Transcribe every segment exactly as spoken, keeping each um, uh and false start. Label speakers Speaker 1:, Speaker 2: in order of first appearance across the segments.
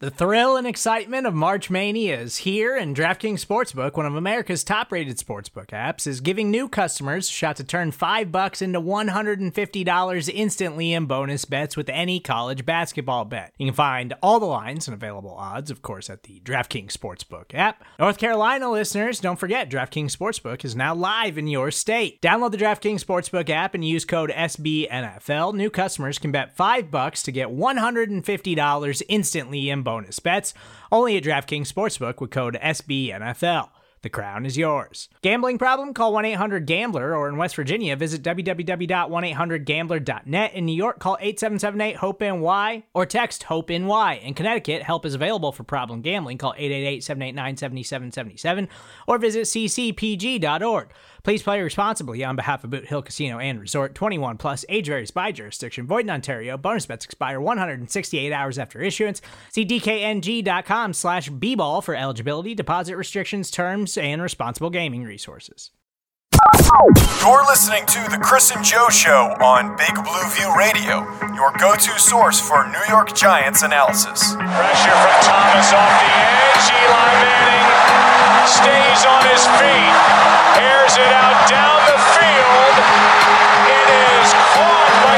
Speaker 1: The thrill and excitement of March Mania is here, and DraftKings Sportsbook, one of America's top-rated sportsbook apps, is giving new customers a shot to turn five bucks into one hundred fifty dollars instantly in bonus bets with any college basketball bet. You can find all the lines and available odds, of course, at the DraftKings Sportsbook app. North Carolina listeners, don't forget, DraftKings Sportsbook is now live in your state. Download the DraftKings Sportsbook app and use code S B N F L. New customers can bet five bucks to get one hundred fifty dollars instantly in bonus bonus bets, only at DraftKings Sportsbook with code S B N F L. The crown is yours. Gambling problem? Call one eight hundred gambler, or in West Virginia, visit w w w dot one eight hundred gambler dot net. In New York, call eight seven seven eight hope N Y or text HOPE-NY. In Connecticut, help is available for problem gambling. Call eight eight eight, seven eight nine, seven seven seven seven or visit c c p g dot org. Please play responsibly on behalf of Boot Hill Casino and Resort. twenty-one plus, age varies by jurisdiction. Void in Ontario. Bonus bets expire one hundred sixty-eight hours after issuance. See d k n g dot com slash b ball for eligibility, deposit restrictions, terms, and responsible gaming resources.
Speaker 2: You're listening to The Chris and Joe Show on Big Blue View Radio, your go-to source for New York Giants analysis.
Speaker 3: Pressure from Thomas off the edge. Eli Manning stays on his feet. Airs it out down the field. It is caught by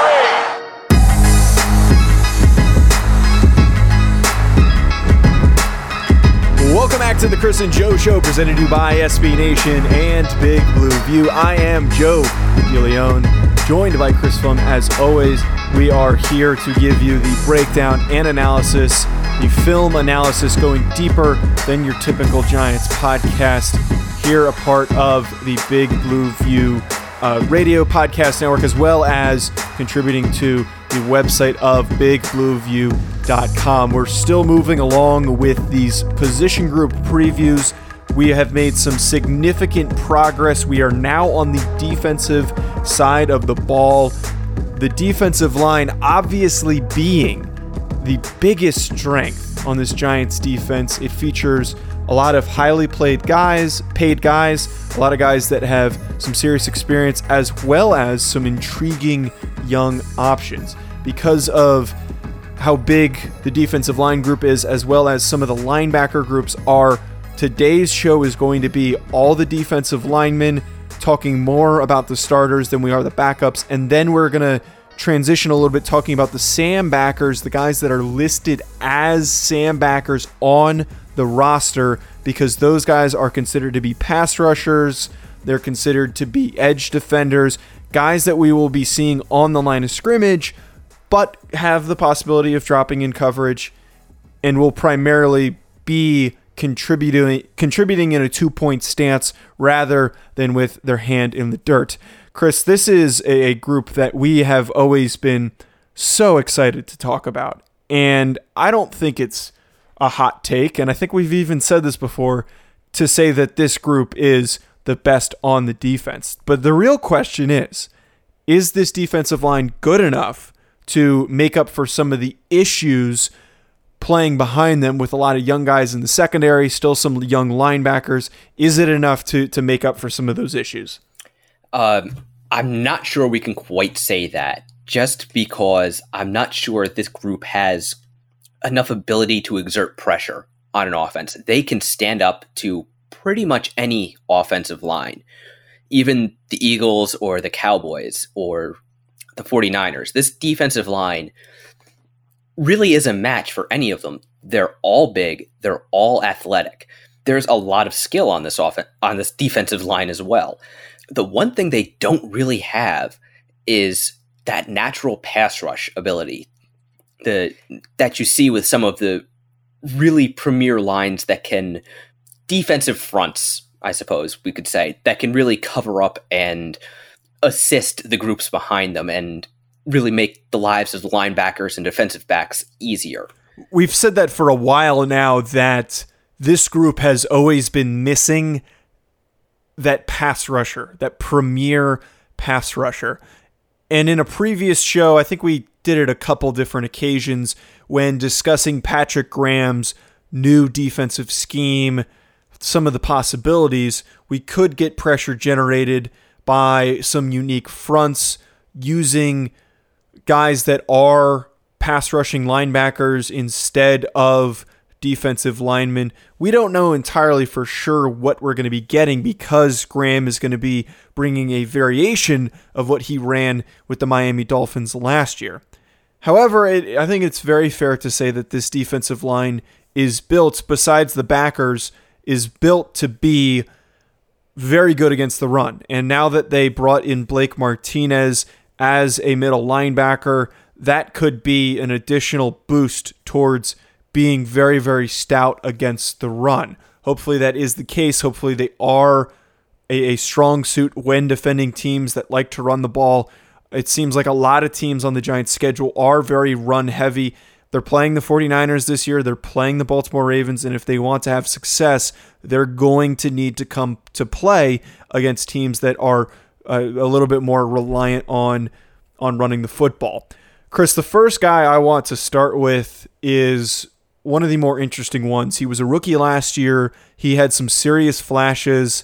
Speaker 4: Tyree. Welcome back to the Chris and Joe Show, presented to you by S B Nation and Big Blue View. I am Joe DeLeon, joined by Chris Pflum. As always, we are here to give you the breakdown and analysis, the film analysis going deeper than your typical Giants podcast. Here, a part of the Big Blue View uh, radio podcast network, as well as contributing to the website of big blue view dot com. We're still moving along with these position group previews. We have made some significant progress. We are now on the defensive side of the ball. The defensive line obviously being the biggest strength on this Giants defense. It features a lot of highly played guys, paid guys, a lot of guys that have some serious experience, as well as some intriguing young options. Because of how big the defensive line group is, as well as some of the linebacker groups are, today's show is going to be all the defensive linemen, talking more about the starters than we are the backups, and then we're going to transition a little bit talking about the Sam backers, the guys that are listed as Sam backers on the roster, because those guys are considered to be pass rushers, they're considered to be edge defenders, guys that we will be seeing on the line of scrimmage, but have the possibility of dropping in coverage and will primarily be contributing contributing in a two-point stance rather than with their hand in the dirt. Chris, this is a group that we have always been so excited to talk about, and I don't think it's a hot take, and I think we've even said this before, to say that this group is the best on the defense. But the real question is, is this defensive line good enough to make up for some of the issues playing behind them with a lot of young guys in the secondary, still some young linebackers? Is it enough to, to make up for some of those issues?
Speaker 5: Um, I'm not sure we can quite say that, just because I'm not sure this group has enough ability to exert pressure on an offense. They can stand up to pretty much any offensive line, even the Eagles or the Cowboys or the 49ers. This defensive line really is a match for any of them. They're all big. They're all athletic. There's a lot of skill on this off- on this defensive line as well. The one thing they don't really have is that natural pass rush ability the that you see with some of the really premier lines that can, defensive fronts, I suppose we could say, that can really cover up and assist the groups behind them and really make the lives of the linebackers and defensive backs easier.
Speaker 4: We've said that for a while now, that this group has always been missing that pass rusher, that premier pass rusher. And in a previous show, I think we did it a couple different occasions when discussing Patrick Graham's new defensive scheme, some of the possibilities. We could get pressure generated by some unique fronts using guys that are pass rushing linebackers instead of defensive linemen. We don't know entirely for sure what we're going to be getting because Graham is going to be bringing a variation of what he ran with the Miami Dolphins last year. However, it, I think it's very fair to say that this defensive line is built, besides the backers, is built to be very good against the run. And now that they brought in Blake Martinez as a middle linebacker, that could be an additional boost towards being very, very stout against the run. Hopefully that is the case. Hopefully they are a, a strong suit when defending teams that like to run the ball. It seems like a lot of teams on the Giants' schedule are very run-heavy. They're playing the 49ers this year. They're playing the Baltimore Ravens. And if they want to have success, they're going to need to come to play against teams that are a, a little bit more reliant on, on running the football. Chris, the first guy I want to start with is one of the more interesting ones. He was a rookie last year. He had some serious flashes.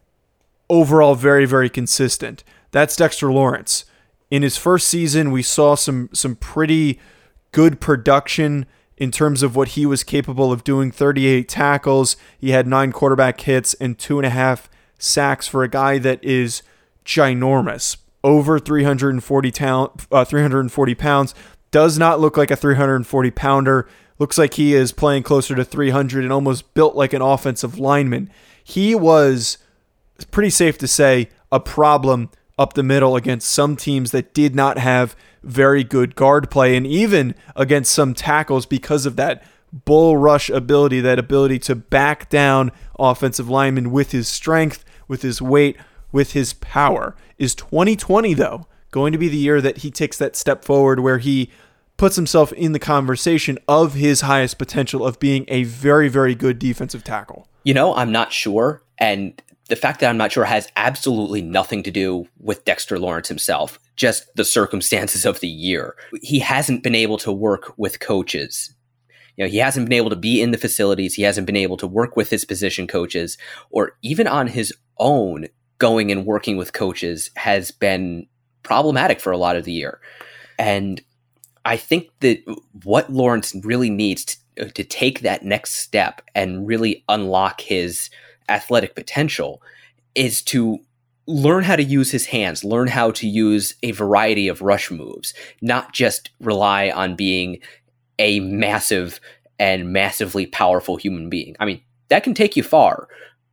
Speaker 4: Overall, very, very consistent. That's Dexter Lawrence. In his first season, we saw some some pretty good production in terms of what he was capable of doing. thirty-eight tackles. He had nine quarterback hits and two and a half sacks for a guy that is ginormous. Over three hundred forty, ta- uh, three hundred forty pounds. Does not look like a three hundred forty pounder. Looks like he is playing closer to three hundred and almost built like an offensive lineman. He was, pretty safe to say, a problem up the middle against some teams that did not have very good guard play, and even against some tackles because of that bull rush ability, that ability to back down offensive linemen with his strength, with his weight, with his power. Is twenty twenty, though, going to be the year that he takes that step forward where he puts himself in the conversation of his highest potential of being a very, very good defensive tackle?
Speaker 5: You know, I'm not sure. And the fact that I'm not sure has absolutely nothing to do with Dexter Lawrence himself, just the circumstances of the year. He hasn't been able to work with coaches. You know, he hasn't been able to be in the facilities. He hasn't been able to work with his position coaches, or even on his own, going and working with coaches has been problematic for a lot of the year. And I think that what Lawrence really needs to, to take that next step and really unlock his athletic potential is to learn how to use his hands, learn how to use a variety of rush moves, not just rely on being a massive and massively powerful human being. I mean, that can take you far,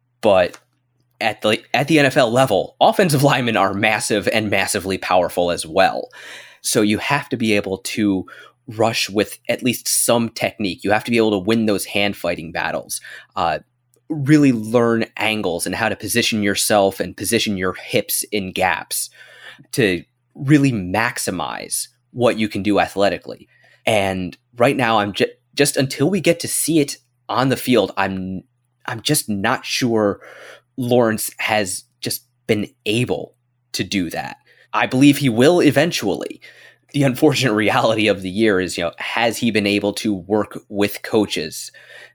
Speaker 5: but at the at the N F L level, offensive linemen are massive and massively powerful as well. So you have to be able to rush with at least some technique. You have to be able to win those hand fighting battles. Uh, really learn angles and how to position yourself and position your hips in gaps to really maximize what you can do athletically. And right now, I'm just just until we get to see it on the field, I'm I'm just not sure Lawrence has just been able to do that. I believe he will eventually. The unfortunate reality of the year is, you know, has he been able to work with coaches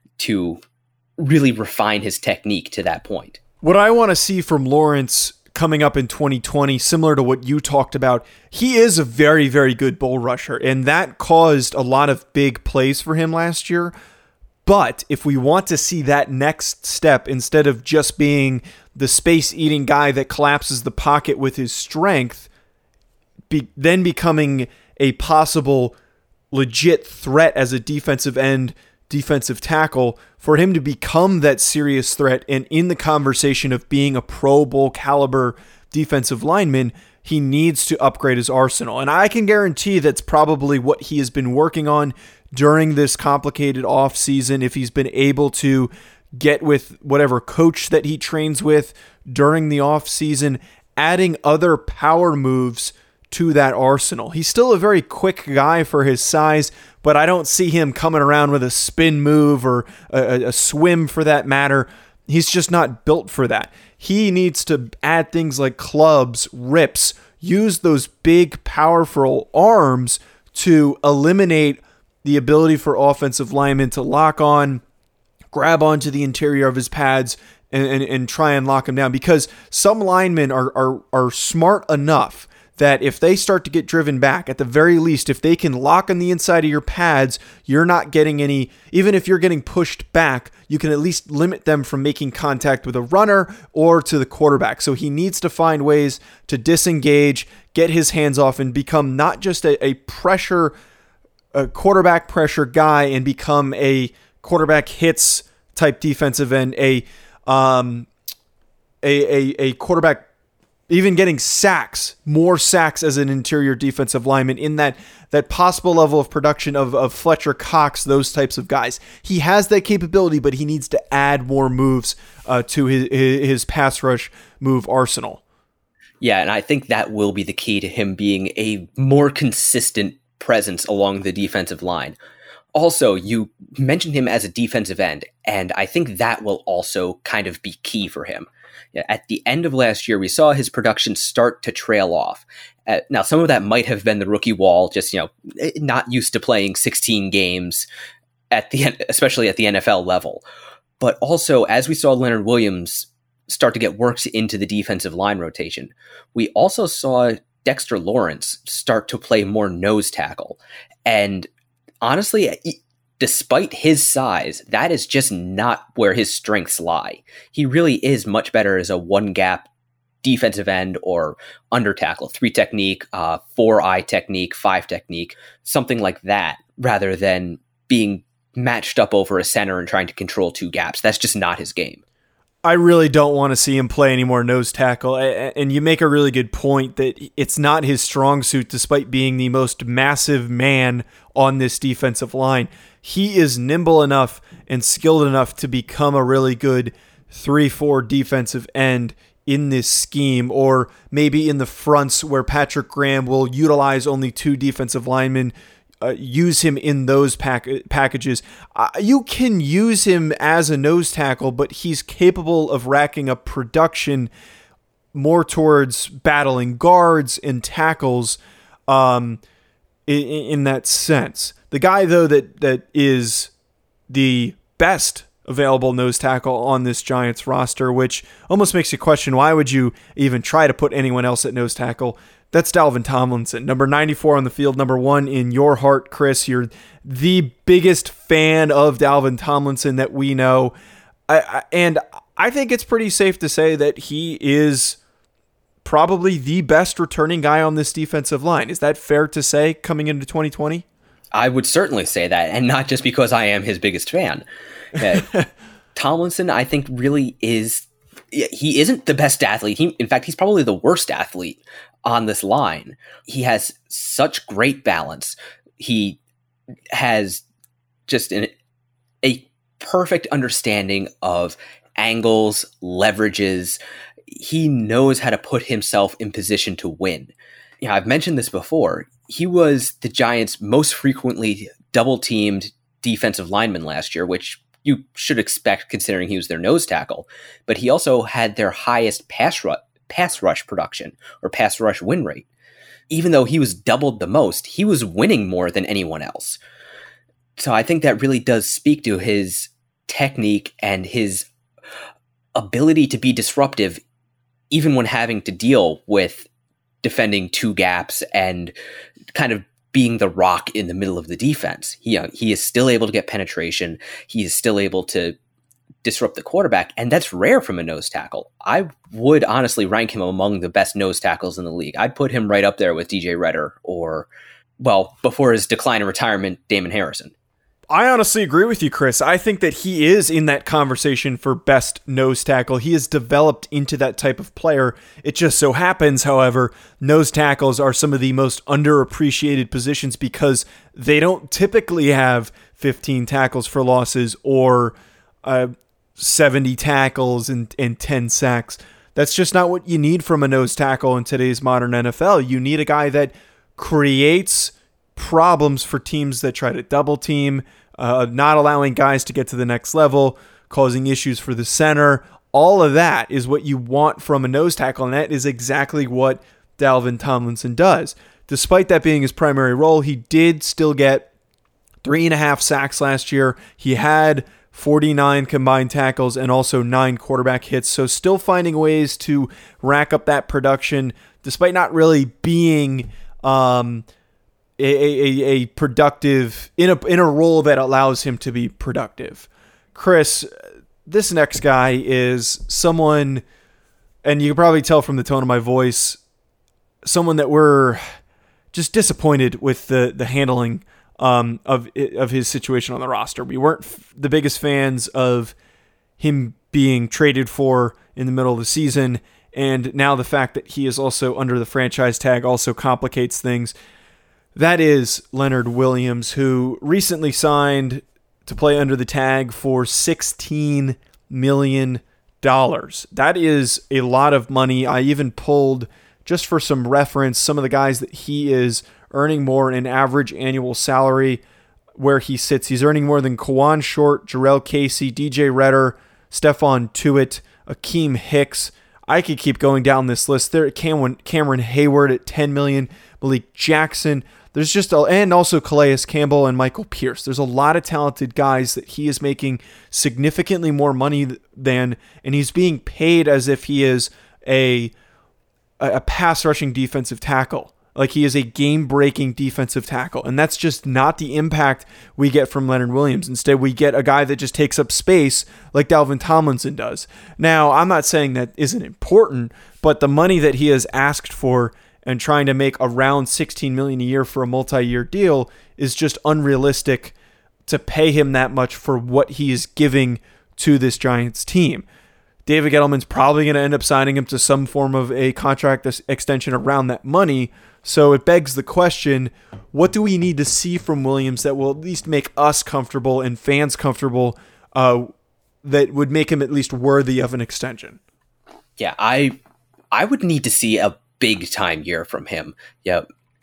Speaker 5: to really refine his technique to that point?
Speaker 4: What I want to see from Lawrence coming up in twenty twenty, similar to what you talked about, he is a very, very good bull rusher, and that caused a lot of big plays for him last year. But if we want to see that next step, instead of just being the space-eating guy that collapses the pocket with his strength, be, then becoming a possible legit threat as a defensive end, defensive tackle, for him to become that serious threat and in the conversation of being a Pro Bowl caliber defensive lineman, he needs to upgrade his arsenal. And I can guarantee that's probably what he has been working on during this complicated offseason, if he's been able to get with whatever coach that he trains with during the offseason, adding other power moves to that arsenal. He's still a very quick guy for his size, but I don't see him coming around with a spin move or a, a swim for that matter. He's just not built for that. He needs to add things like clubs, rips, use those big, powerful arms to eliminate the ability for offensive linemen to lock on, grab onto the interior of his pads, and, and, and try and lock him down. Because some linemen are, are, are smart enough that if they start to get driven back, at the very least, if they can lock on the inside of your pads, you're not getting any, even if you're getting pushed back, you can at least limit them from making contact with a runner or to the quarterback. So he needs to find ways to disengage, get his hands off, and become not just a, a pressure, a quarterback pressure guy, and become a quarterback hits type defensive end, a, um, a, a, a quarterback even getting sacks, more sacks as an interior defensive lineman in that that possible level of production of, of Fletcher Cox, those types of guys. He has that capability, but he needs to add more moves uh, to his, his pass rush move arsenal.
Speaker 5: Yeah, and I think that will be the key to him being a more consistent presence along the defensive line. Also, you mentioned him as a defensive end, and I think that will also kind of be key for him. At the end of last year, we saw his production start to trail off. Uh, now, some of that might have been the rookie wall, just, you know, not used to playing sixteen games at the, especially at the N F L level. But also, as we saw Leonard Williams start to get worked into the defensive line rotation, we also saw Dexter Lawrence start to play more nose tackle. And honestly, despite his size, that is just not where his strengths lie. He really is much better as a one-gap defensive end or under tackle, three technique, uh, four eye technique, five technique, something like that, rather than being matched up over a center and trying to control two gaps. That's just not his game.
Speaker 4: I really don't want to see him play any more nose tackle. And you make a really good point that it's not his strong suit, despite being the most massive man on this defensive line. He is nimble enough and skilled enough to become a really good three four defensive end in this scheme, or maybe in the fronts where Patrick Graham will utilize only two defensive linemen, uh, use him in those pack- packages. Uh, you can use him as a nose tackle, but he's capable of racking up production more towards battling guards and tackles um, in, in that sense. The guy, though, that that is the best available nose tackle on this Giants roster, which almost makes you question, why would you even try to put anyone else at nose tackle? That's Dalvin Tomlinson, number ninety-four on the field, number one in your heart, Chris. You're the biggest fan of Dalvin Tomlinson that we know. I, I, and I think it's pretty safe to say that he is probably the best returning guy on this defensive line. Is that fair to say coming into twenty twenty?
Speaker 5: I would certainly say that, and not just because I am his biggest fan. Uh, Tomlinson, I think, really is, he isn't the best athlete. He, in fact, he's probably the worst athlete on this line. He has such great balance. He has just an, a perfect understanding of angles, leverages. He knows how to put himself in position to win. You know, I've mentioned this before. He was the Giants' most frequently double-teamed defensive lineman last year, which you should expect considering he was their nose tackle. But he also had their highest pass rush, pass rush production or pass rush win rate. Even though he was doubled the most, he was winning more than anyone else. So I think that really does speak to his technique and his ability to be disruptive, even when having to deal with defending two gaps and kind of being the rock in the middle of the defense. He, uh, he is still able to get penetration. He is still able to disrupt the quarterback, and that's rare from a nose tackle. I would honestly rank him among the best nose tackles in the league. I'd put him right up there with D J Retter or, well, before his decline in retirement, Damon Harrison.
Speaker 4: I honestly agree with you, Chris. I think that he is in that conversation for best nose tackle. He has developed into that type of player. It just so happens, however, nose tackles are some of the most underappreciated positions because they don't typically have fifteen tackles for losses or uh, seventy tackles and, and ten sacks. That's just not what you need from a nose tackle in today's modern N F L. You need a guy that creates problems for teams that try to double team, uh, not allowing guys to get to the next level, causing issues for the center. All of that is what you want from a nose tackle, and that is exactly what Dalvin Tomlinson does. Despite that being his primary role, he did still get three and a half sacks last year. He had forty-nine combined tackles and also nine quarterback hits, so still finding ways to rack up that production despite not really being um, a, a, a productive in a in a role that allows him to be productive. Chris, this next guy is someone, and you can probably tell from the tone of my voice, someone that we're just disappointed with the the handling um, of of his situation on the roster. We weren't f- the biggest fans of him being traded for in the middle of the season, and now the fact that he is also under the franchise tag also complicates things. That is Leonard Williams, who recently signed to play under the tag for sixteen million dollars. That is a lot of money. I even pulled, just for some reference, some of the guys that he is earning more in an average annual salary where he sits. He's earning more than Kawan Short, Jarrell Casey, D J Redder, Stephon Tuitt, Akeem Hicks. I could keep going down this list. There, Cameron, Cameron Hayward at ten million dollars, Malik Jackson. There's just a, and also Calais Campbell and Michael Pierce. There's a lot of talented guys that he is making significantly more money than, and he's being paid as if he is a a pass rushing defensive tackle. Like he is a game-breaking defensive tackle. And that's just not the impact we get from Leonard Williams. Instead, we get a guy that just takes up space like Dalvin Tomlinson does. Now, I'm not saying that isn't important, but the money that he has asked for and trying to make around sixteen million dollars a year for a multi-year deal is just unrealistic to pay him that much for what he is giving to this Giants team. David Gettleman's probably going to end up signing him to some form of a contract extension around that money. So it begs the question, what do we need to see from Williams that will at least make us comfortable and fans comfortable, uh, that would make him at least worthy of an extension?
Speaker 5: Yeah, I I would need to see a big time year from him. Yeah,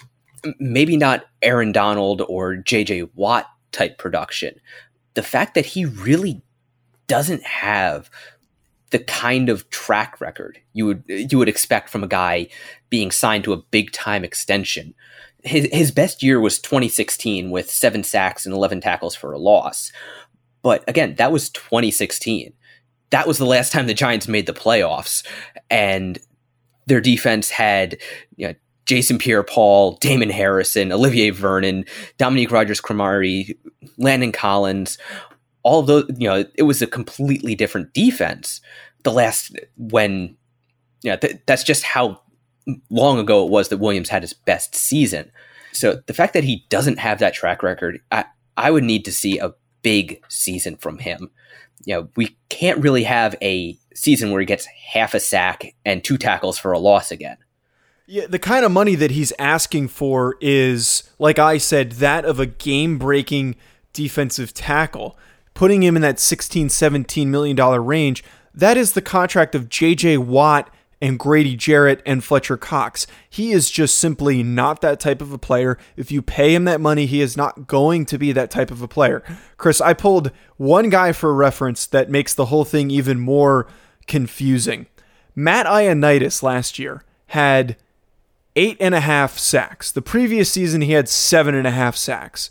Speaker 5: maybe not Aaron Donald or J J Watt type production. The fact that he really doesn't have the kind of track record you would you would expect from a guy being signed to a big time extension. His his best year was twenty sixteen with seven sacks and eleven tackles for a loss. But again, that was twenty sixteen. That was the last time the Giants made the playoffs, and their defense had, you know, Jason Pierre-Paul, Damon Harrison, Olivier Vernon, Dominique Rodgers-Cromartie, Landon Collins. All of those, you know, it was a completely different defense. The last, when, yeah, th- that's just how long ago it was that Williams had his best season. So the fact that he doesn't have that track record, I, I would need to see a big season from him. You know, we can't really have a season where he gets half a sack and two tackles for a loss again.
Speaker 4: Yeah, the kind of money that he's asking for is, like I said, that of a game-breaking defensive tackle. Putting him in that sixteen, seventeen million dollars range, that is the contract of J J Watt and Grady Jarrett and Fletcher Cox. He is just simply not that type of a player. If you pay him that money, he is not going to be that type of a player. Chris, I pulled one guy for reference that makes the whole thing even more confusing. Matt Ioannidis last year had eight and a half sacks. The previous season, he had seven and a half sacks.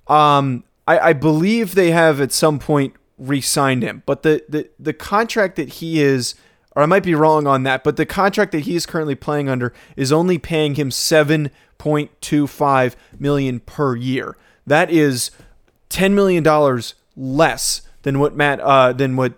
Speaker 4: Um, I, I believe they have at some point re-signed him, but the, the, the contract that he is, or I might be wrong on that, but the contract that he is currently playing under is only paying him seven point two five million dollars per year. That is ten million dollars less than what Matt, uh, than what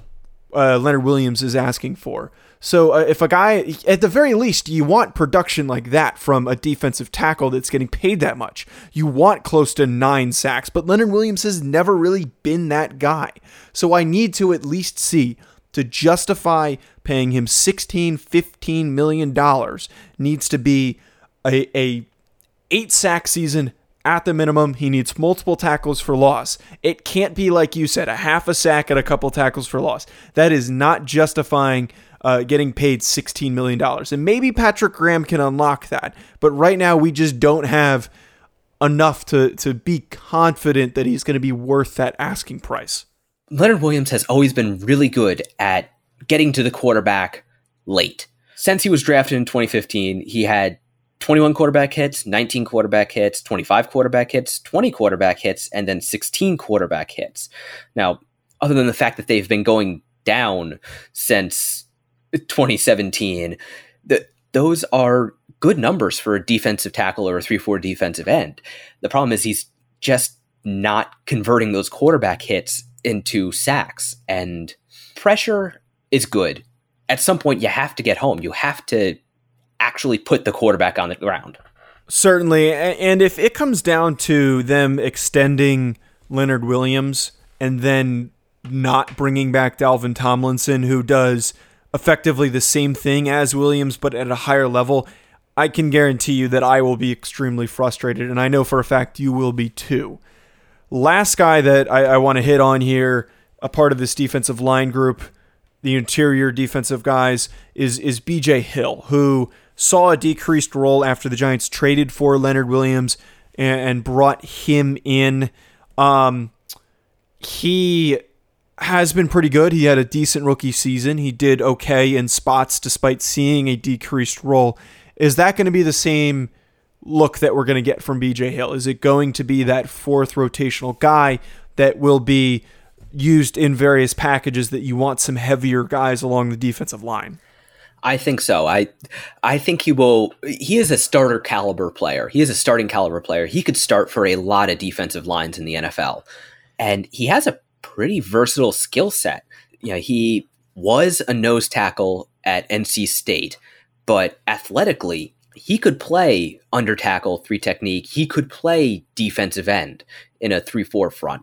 Speaker 4: uh, Leonard Williams is asking for. So uh, if a guy, at the very least, you want production like that from a defensive tackle that's getting paid that much. You want close to nine sacks, but Leonard Williams has never really been that guy. So I need to at least see, to justify paying him sixteen, fifteen million dollars, needs to be a, a eight sack season at the minimum. He needs multiple tackles for loss. It can't be, like you said, a half a sack and a couple tackles for loss. That is not justifying uh, getting paid sixteen million dollars. And maybe Patrick Graham can unlock that. But right now we just don't have enough to, to be confident that he's going to be worth that asking price.
Speaker 5: Leonard Williams has always been really good at getting to the quarterback late. Since he was drafted in twenty fifteen, he had twenty-one quarterback hits, nineteen quarterback hits, twenty-five quarterback hits, twenty quarterback hits, and then sixteen quarterback hits. Now, other than the fact that they've been going down since twenty seventeen, the the those are good numbers for a defensive tackle or a three four defensive end. The problem is he's just not converting those quarterback hits into sacks, and pressure is good. At some point, you have to get home. You have to actually put the quarterback on the ground.
Speaker 4: Certainly, and if it comes down to them extending Leonard Williams and then not bringing back Dalvin Tomlinson, who does effectively the same thing as Williams but at a higher level, I can guarantee you that I will be extremely frustrated, and I know for a fact you will be too. Last guy that I, I want to hit on here, a part of this defensive line group, the interior defensive guys, is is B J Hill, who saw a decreased role after the Giants traded for Leonard Williams and, and brought him in. Um, he has been pretty good. He had a decent rookie season. He did okay in spots despite seeing a decreased role. Is that going to be the same look that we're going to get from B J Hill? Is it going to be that fourth rotational guy that will be used in various packages that you want some heavier guys along the defensive line?
Speaker 5: I think so. I I think he will. He is a starter caliber player. He is a starting caliber player. He could start for a lot of defensive lines in the N F L. And he has a pretty versatile skill set. You know, he was a nose tackle at N C State, but athletically, he could play under tackle, three technique. He could play defensive end in a three four front.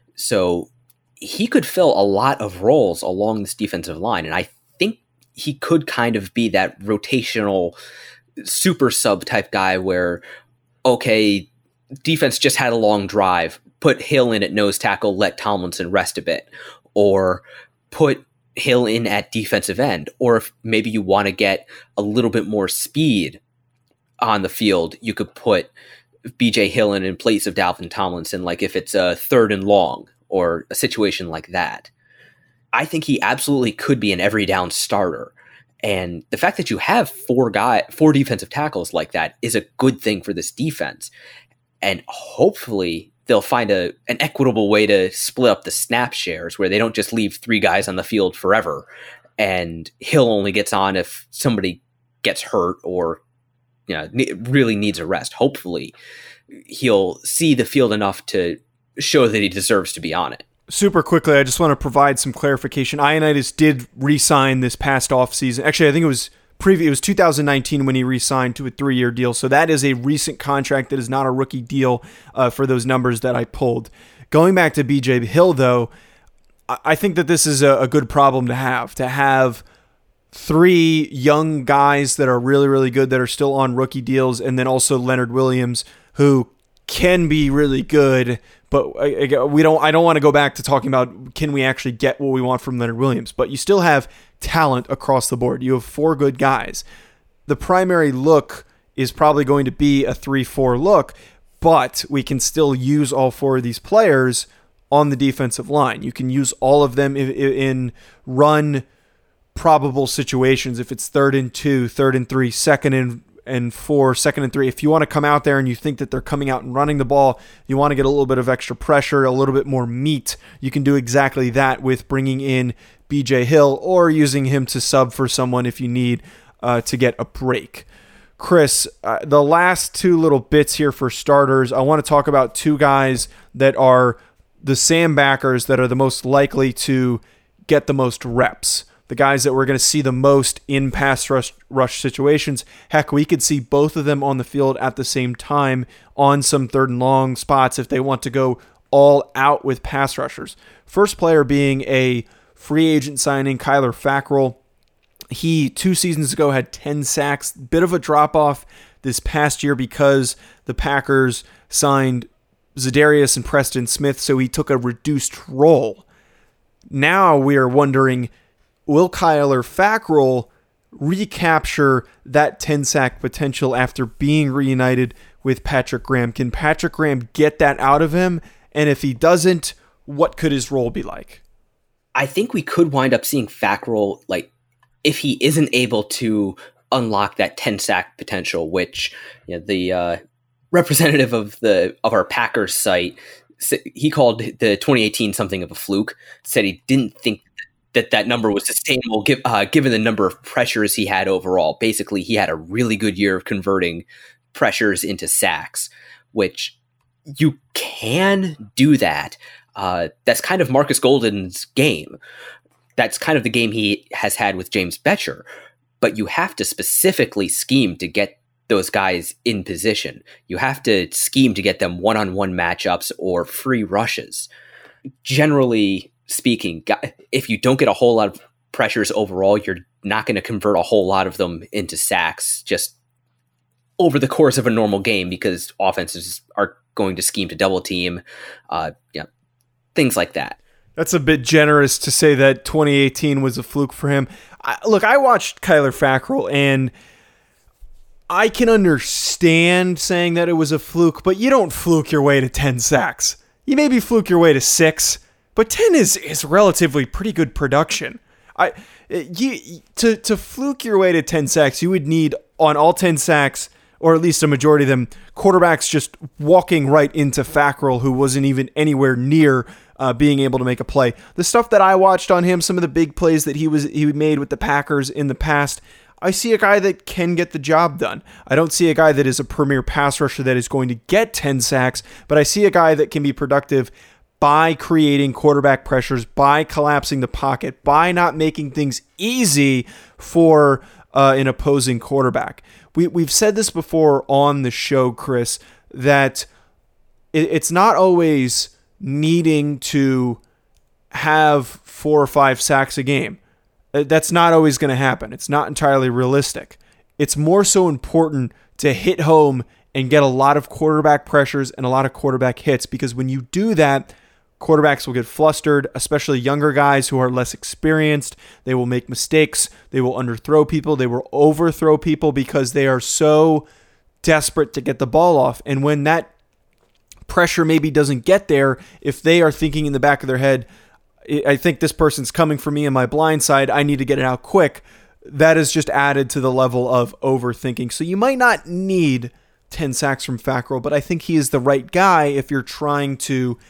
Speaker 5: So he could fill a lot of roles along this defensive line. And I think he could kind of be that rotational super sub type guy where, okay, defense just had a long drive, put Hill in at nose tackle, let Tomlinson rest a bit, or put Hill in at defensive end. Or if maybe you want to get a little bit more speed on the field, you could put B J Hill in in place of Dalvin Tomlinson, like if it's a third and long or a situation like that. I think he absolutely could be an every down starter. And the fact that you have four guy, four defensive tackles like that is a good thing for this defense. And hopefully they'll find a an equitable way to split up the snap shares where they don't just leave three guys on the field forever and Hill only gets on if somebody gets hurt or, you know, really needs a rest. Hopefully he'll see the field enough to show that he deserves to be on it.
Speaker 4: Super quickly, I just want to provide some clarification. Ioannidis did re-sign this past offseason. Actually, I think it was previous. It was two thousand nineteen when he re-signed to a three-year deal. So that is a recent contract. That is not a rookie deal uh, for those numbers that I pulled. Going back to B J Hill, though, I think that this is a, a good problem to have. To have three young guys that are really, really good that are still on rookie deals, and then also Leonard Williams, who can be really good. But we don't. I don't want to go back to talking about can we actually get what we want from Leonard Williams. But you still have talent across the board. You have four good guys. The primary look is probably going to be a three four look, but we can still use all four of these players on the defensive line. You can use all of them in, in run probable situations. If it's third and two, third and three, second and and four, second and three. If you want to come out there and you think that they're coming out and running the ball, you want to get a little bit of extra pressure, a little bit more meat, you can do exactly that with bringing in B J Hill or using him to sub for someone if you need uh, to get a break. Chris, uh, the last two little bits here for starters, I want to talk about two guys that are the Sam backers that are the most likely to get the most reps. The guys that we're going to see the most in pass rush, rush situations. Heck, we could see both of them on the field at the same time on some third and long spots if they want to go all out with pass rushers. First player being a free agent signing, Kyler Fackrell. He, two seasons ago, had ten sacks. Bit of a drop-off this past year because the Packers signed Za'Darius and Preston Smith, so he took a reduced role. Now we are wondering, will Kyler Fackrell recapture that ten-sack potential after being reunited with Patrick Graham? Can Patrick Graham get that out of him? And if he doesn't, what could his role be like?
Speaker 5: I think we could wind up seeing Fackrell, like, if he isn't able to unlock that ten-sack potential, which, you know, the uh, representative of the of our Packers site, he called the twenty eighteen something of a fluke, said he didn't think that that number was sustainable give, uh, given the number of pressures he had overall. Basically, he had a really good year of converting pressures into sacks, which you can do that. Uh, that's kind of Marcus Golden's game. That's kind of the game he has had with James Bettcher. But you have to specifically scheme to get those guys in position. You have to scheme to get them one-on-one matchups or free rushes. Generally speaking, if you don't get a whole lot of pressures overall, you're not going to convert a whole lot of them into sacks just over the course of a normal game, because offenses are going to scheme to double team, uh, yeah, things like that.
Speaker 4: That's a bit generous to say that twenty eighteen was a fluke for him. I, look, I watched Kyler Fackrell, and I can understand saying that it was a fluke, but you don't fluke your way to ten sacks. You maybe fluke your way to six, but ten is is relatively pretty good production. I you to to fluke your way to ten sacks, you would need on all ten sacks, or at least a majority of them, quarterbacks just walking right into Fackrell, who wasn't even anywhere near uh, being able to make a play. The stuff that I watched on him, some of the big plays that he was he made with the Packers in the past, I see a guy that can get the job done. I don't see a guy that is a premier pass rusher that is going to get ten sacks, but I see a guy that can be productive by creating quarterback pressures, by collapsing the pocket, by not making things easy for uh, an opposing quarterback. We, we've said this before on the show, Chris, that it, it's not always needing to have four or five sacks a game. That's not always going to happen. It's not entirely realistic. It's more so important to hit home and get a lot of quarterback pressures and a lot of quarterback hits, because when you do that, quarterbacks will get flustered, especially younger guys who are less experienced. They will make mistakes. They will underthrow people. They will overthrow people because they are so desperate to get the ball off. And when that pressure maybe doesn't get there, if they are thinking in the back of their head, I think this person's coming for me in my blind side, I need to get it out quick, that is just added to the level of overthinking. So you might not need ten sacks from Fackrell, but I think he is the right guy if you're trying to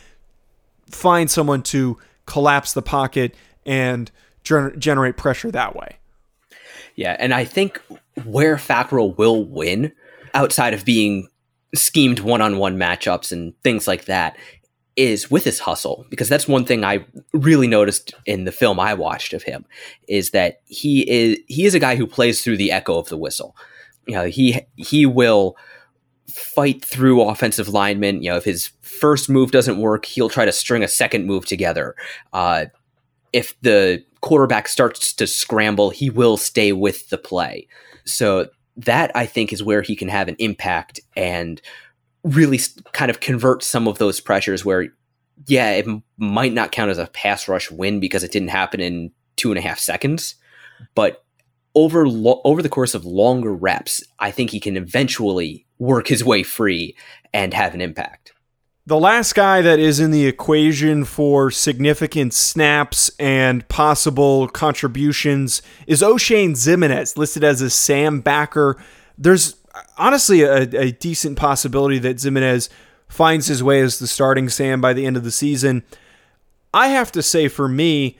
Speaker 4: find someone to collapse the pocket and ger- generate pressure that way.
Speaker 5: Yeah, and I think where Fackrell will win, outside of being schemed one-on-one matchups and things like that, is with his hustle, because that's one thing I really noticed in the film I watched of him, is that he is he is a guy who plays through the echo of the whistle. You know, he he will fight through offensive linemen. You know, if his first move doesn't work, he'll try to string a second move together. Uh, if the quarterback starts to scramble, he will stay with the play. So that, I think, is where he can have an impact and really kind of convert some of those pressures where, yeah, it m- might not count as a pass rush win because it didn't happen in two and a half seconds, but over lo- over the course of longer reps, I think he can eventually work his way free and have an impact.
Speaker 4: The last guy that is in the equation for significant snaps and possible contributions is Oshane Ximines, listed as a Sam backer. There's honestly a, a decent possibility that Ximines finds his way as the starting Sam by the end of the season. I have to say, for me,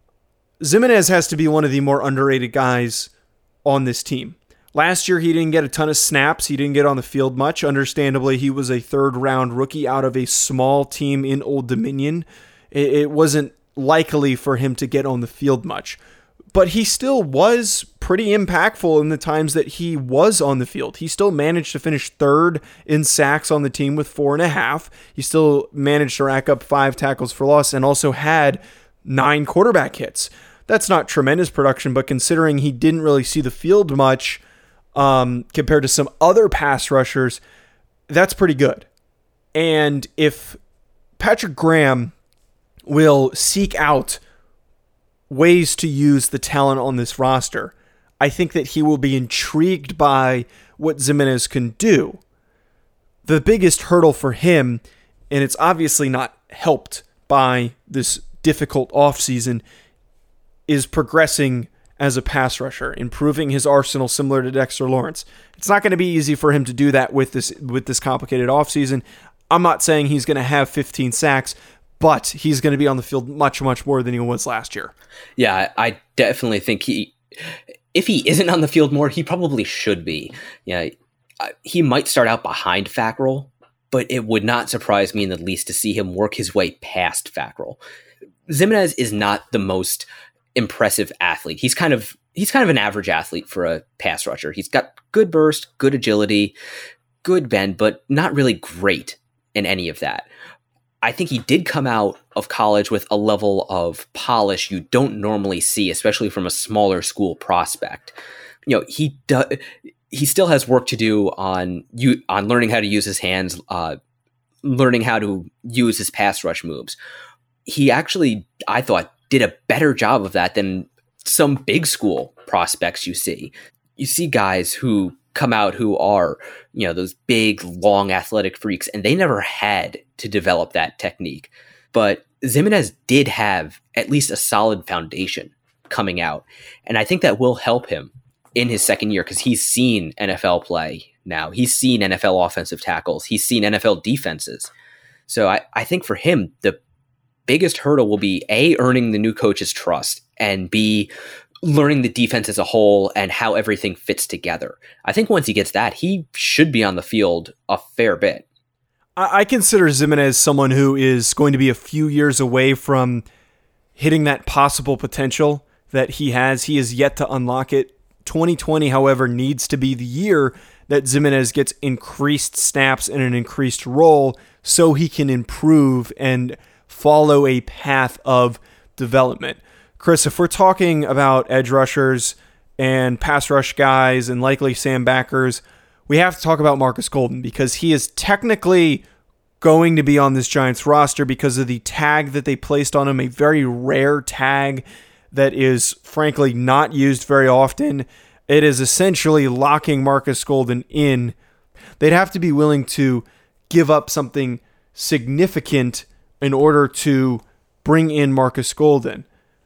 Speaker 4: Ximines has to be one of the more underrated guys on this team. Last year, he didn't get a ton of snaps. He didn't get on the field much. Understandably, he was a third-round rookie out of a small team in Old Dominion. It, it wasn't likely for him to get on the field much. But he still was pretty impactful in the times that he was on the field. He still managed to finish third in sacks on the team with four and a half. He still managed to rack up five tackles for loss and also had nine quarterback hits. That's not tremendous production, but considering he didn't really see the field much um, compared to some other pass rushers, that's pretty good. And if Patrick Graham will seek out ways to use the talent on this roster, I think that he will be intrigued by what Ximines can do. The biggest hurdle for him, and it's obviously not helped by this difficult offseason, is progressing as a pass rusher, improving his arsenal similar to Dexter Lawrence. It's not going to be easy for him to do that with this with this complicated offseason. I'm not saying he's going to have fifteen sacks, but he's going to be on the field much, much more than he was last year.
Speaker 5: Yeah, I definitely think he, if he isn't on the field more, he probably should be. Yeah, he might start out behind Fackrell, but it would not surprise me in the least to see him work his way past Fackrell. Zimenez is not the most impressive athlete. He's kind of he's kind of an average athlete for a pass rusher. He's got good burst, good agility, good bend, but not really great in any of that. I think he did come out of college with a level of polish you don't normally see, especially from a smaller school prospect. You know, he do, he still has work to do on you on learning how to use his hands, uh, learning how to use his pass rush moves. He actually, I thought, did a better job of that than some big school prospects you see. You see guys who come out who are, you know, those big, long athletic freaks, and they never had to develop that technique. But Zimenez did have at least a solid foundation coming out. And I think that will help him in his second year because he's seen N F L play now. He's seen N F L offensive tackles. He's seen N F L defenses. So I, I think for him, the biggest hurdle will be A, earning the new coach's trust, and B, learning the defense as a whole and how everything fits together. I think once he gets that, he should be on the field a fair bit.
Speaker 4: I consider Zimenez someone who is going to be a few years away from hitting that possible potential that he has. He is yet to unlock it. twenty twenty, however, needs to be the year that Zimenez gets increased snaps and an increased role so he can improve and follow a path of development. Chris, if we're talking about edge rushers and pass rush guys and likely Sam backers, we have to talk about Marcus Golden because he is technically going to be on this Giants roster because of the tag that they placed on him, a very rare tag that is frankly not used very often. It is essentially locking Marcus Golden in. They'd have to be willing to give up something significant in order to bring in Marcus Golden.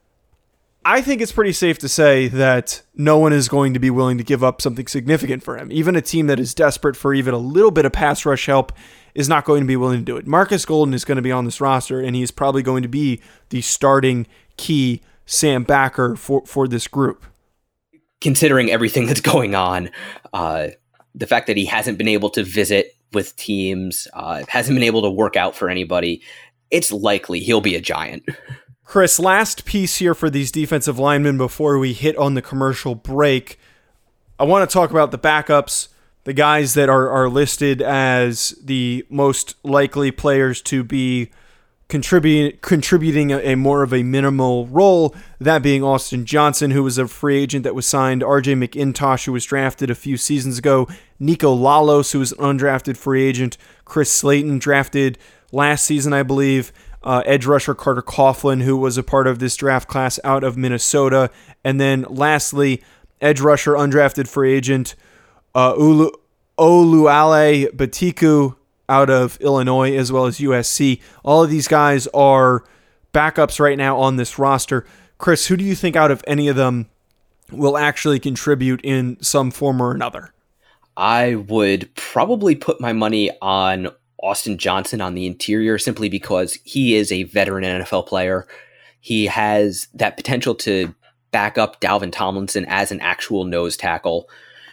Speaker 4: I think it's pretty safe to say that no one is going to be willing to give up something significant for him. Even a team that is desperate for even a little bit of pass rush help is not going to be willing to do it. Marcus Golden is going to be on this roster, and he's probably going to be the starting key Sam backer for, for this group.
Speaker 5: Considering everything that's going on, uh, the fact that he hasn't been able to visit with teams, uh, hasn't been able to work out for anybody, it's likely he'll be a Giant.
Speaker 4: Chris, last piece here for these defensive linemen before we hit on the commercial break. I want to talk about the backups, the guys that are, are listed as the most likely players to be contribute, contributing a, a more of a minimal role, that being Austin Johnson, who was a free agent that was signed, R J McIntosh, who was drafted a few seasons ago, Nico Lalos, who was an undrafted free agent, Chris Slayton, drafted last season, I believe, uh, edge rusher Carter Coughlin, who was a part of this draft class out of Minnesota, and then lastly, edge rusher undrafted free agent uh, Olu- Oluwale Batiku out of Illinois, as well as U S C. All of these guys are backups right now on this roster. Chris, who do you think out of any of them will actually contribute in some form or another?
Speaker 5: I would probably put my money on Austin Johnson on the interior simply because he is a veteran N F L player. He has that potential to back up Dalvin Tomlinson as an actual nose tackle.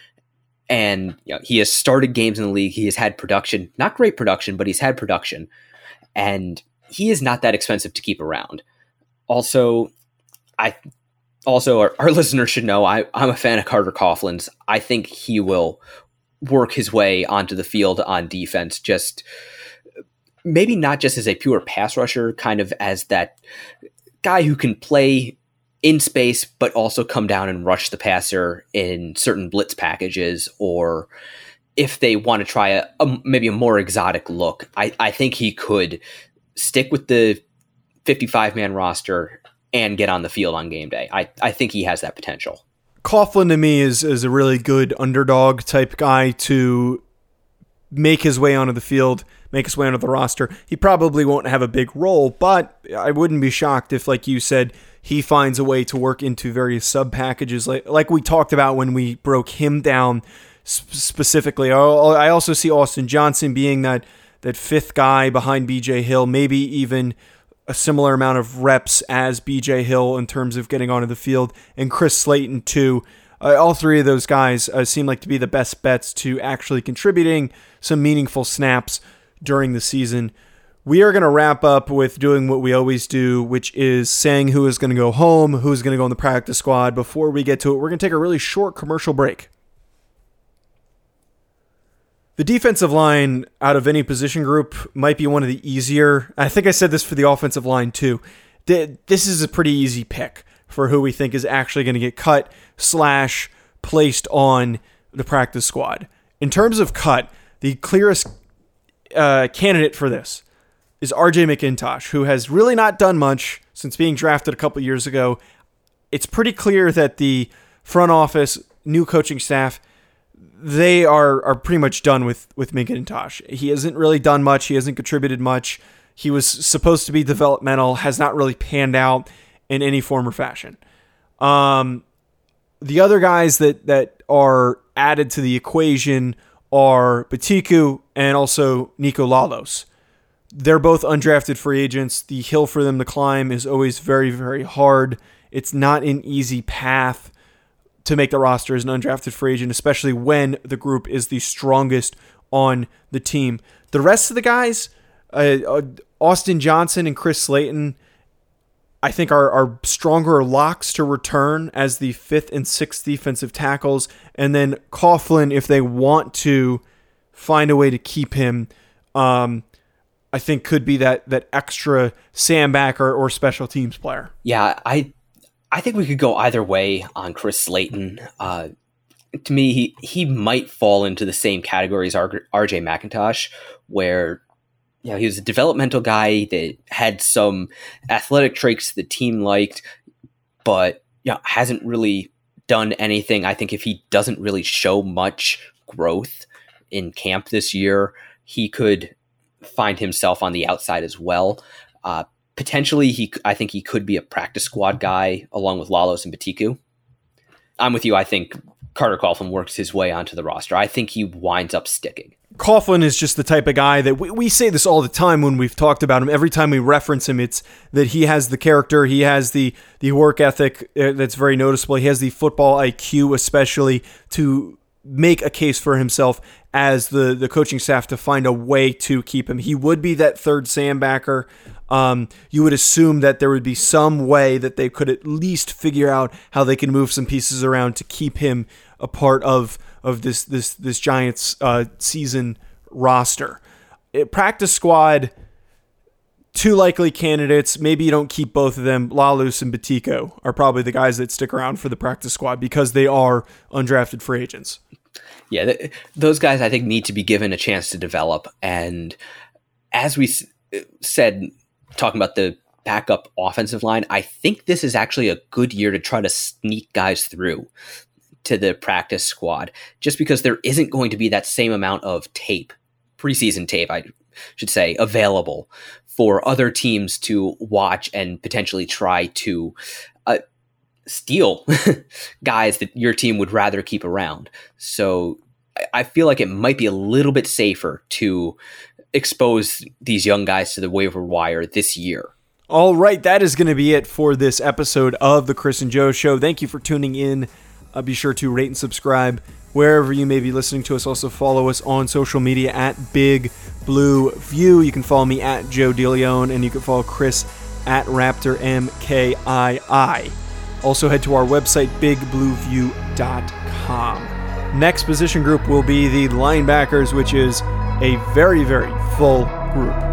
Speaker 5: And you know, he has started games in the league. He has had production, not great production, but he's had production. And he is not that expensive to keep around. Also, I also our, our listeners should know I, I'm a fan of Carter Coughlin's. I think he will work his way onto the field on defense, just maybe not just as a pure pass rusher, kind of as that guy who can play in space, but also come down and rush the passer in certain blitz packages, or if they want to try a, a maybe a more exotic look. I, I think he could stick with the fifty-five man roster and get on the field on game day. I, I think he has that potential.
Speaker 4: Coughlin to me is, is a really good underdog type guy to make his way onto the field, make his way onto the roster. He probably won't have a big role, but I wouldn't be shocked if, like you said, he finds a way to work into various sub packages, like like we talked about when we broke him down sp- specifically. I also see Austin Johnson being that that fifth guy behind B J Hill, maybe even a similar amount of reps as B J Hill in terms of getting onto the field, and Chris Slayton too. Uh, all three of those guys uh, seem like to be the best bets to actually contributing some meaningful snaps during the season. We are going to wrap up with doing what we always do, which is saying who is going to go home, who's going to go in the practice squad. Before we get to it, we're going to take a really short commercial break. The defensive line out of any position group might be one of the easier. I think I said this for the offensive line too. This is a pretty easy pick for who we think is actually going to get cut slash placed on the practice squad. In terms of cut, the clearest uh, candidate for this is R J McIntosh, who has really not done much since being drafted a couple years ago. It's pretty clear that the front office, new coaching staff, they are are pretty much done with, with McIntosh. He hasn't really done much. He hasn't contributed much. He was supposed to be developmental, has not really panned out in any form or fashion. Um, the other guys that, that are added to the equation are Batiku and also Nico Lalos. They're both undrafted free agents. The hill for them to climb is always very, very hard. It's not an easy path to make the roster as an undrafted free agent, especially when the group is the strongest on the team. The rest of the guys, uh, Austin Johnson and Chris Slayton, I think are, are stronger locks to return as the fifth and sixth defensive tackles. And then Coughlin, if they want to find a way to keep him, um, I think could be that that extra Sam backer or special teams player.
Speaker 5: Yeah, I I think we could go either way on Chris Slayton. Uh, to me, he, he might fall into the same category as R J McIntosh, where you know, he was a developmental guy that had some athletic traits the team liked, but you know, hasn't really done anything. I think if he doesn't really show much growth in camp this year, he could find himself on the outside as well. Uh, potentially, he I think he could be a practice squad guy along with Lalos and Batiku. I'm with you. I think Carter Coughlin works his way onto the roster. I think he winds up sticking.
Speaker 4: Coughlin is just the type of guy that we, we say this all the time when we've talked about him. Every time we reference him, it's that he has the character, he has the the work ethic that's very noticeable. He has the football I Q, especially to make a case for himself as the, the coaching staff to find a way to keep him. He would be that third Sam backer. Um, you would assume that there would be some way that they could at least figure out how they can move some pieces around to keep him a part of of this this this Giants uh, season roster. It, practice squad, two likely candidates. Maybe you don't keep both of them. Lalos and Batiku are probably the guys that stick around for the practice squad because they are undrafted free agents.
Speaker 5: Yeah, th- those guys I think need to be given a chance to develop. And as we s- said, talking about the backup offensive line, I think this is actually a good year to try to sneak guys through to the practice squad, just because there isn't going to be that same amount of tape, preseason tape, I should say, available for other teams to watch and potentially try to uh, steal guys that your team would rather keep around. So I feel like it might be a little bit safer to expose these young guys to the waiver wire this year.
Speaker 4: All right, that is going to be it for this episode of the Chris and Joe Show. Thank you for tuning in. Uh, be sure to rate and subscribe wherever you may be listening to us. Also follow us on social media at Big Blue View. You can follow me at Joe DeLeon, and you can follow Chris at Raptor M K I I. Also head to our website, big blue view dot com. Next position group will be the linebackers, which is a very, very full group.